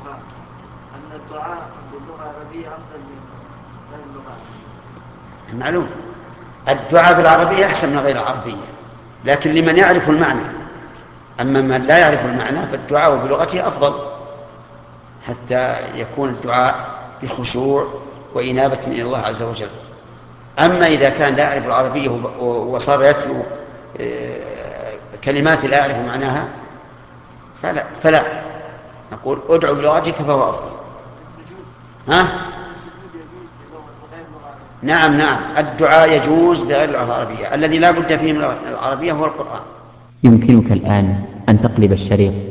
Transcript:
أن الدعاء باللغة العربية أفضل من غير اللغة العربية. معلوم، الدعاء بالعربية أحسن من غير العربية، لكن لمن يعرف المعنى. أما من لا يعرف المعنى فالدعاء بلغته أفضل، حتى يكون الدعاء بخشوع وإنابة إلى الله عز وجل. أما إذا كان لا يعرف العربية وصار يتلو كلمات لا يعرف معناها فلا نقول ادعو بلغتك فهو أفضل. ها؟ نعم نعم، الدعاء يجوز بغير اللغة العربية. الذي لا بد فيه من العربية هو القرآن. يمكنك الآن أن تقلب الشريط